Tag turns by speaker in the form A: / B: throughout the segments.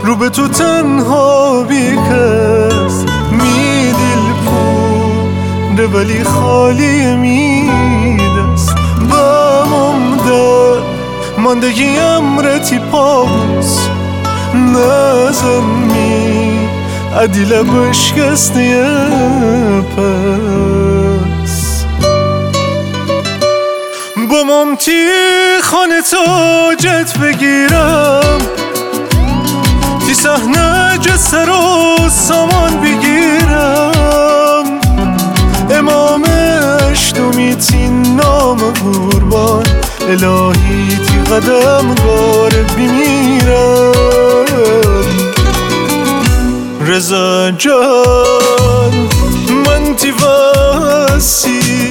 A: رو به تو تنها بیکس می دل پوره ولی خالی می دست بامم در ماندگی امرتی پاس نزن می عدیله بشکسته پس با ممتی خانه تاجت بگیرم تی صحنه جسر و سامان بگیرم امام اشتمی تی نام قربان الهی تی قدم گاره بمیرم رضا جان من تی وسی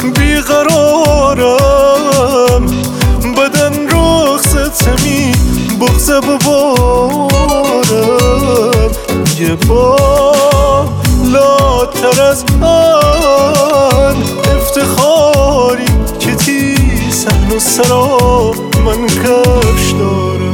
A: بیقرارم بدن رخصتمی بغض ببارم یه بالاتر از آن افتخاری که تی صحن و سرا من کفش دارم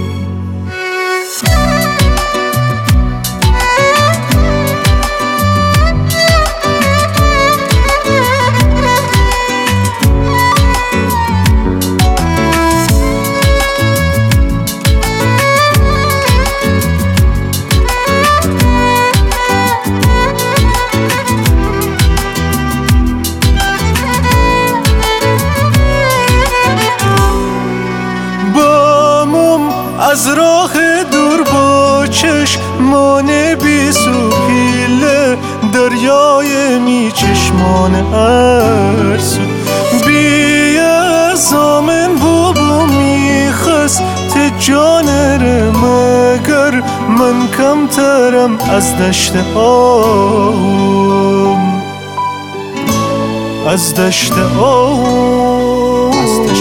A: از راه دور با چشمان بی سوپیله دریای می چشمان ارسو بی ازامن بابا می خست جانر مگر من کمترم از دشت آم از دشت آم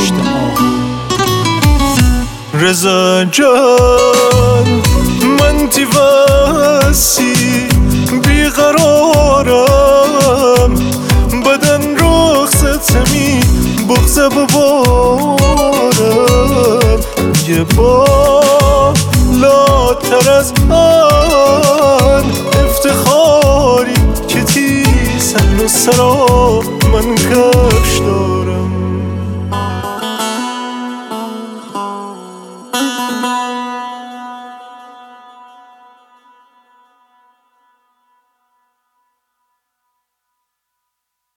A: رضا جان من تی وسی بیقرارم بدن رخصتمی بغض ببارم یه بالاتر از آن افتخاری که تی صحن و سرا من کفش دارم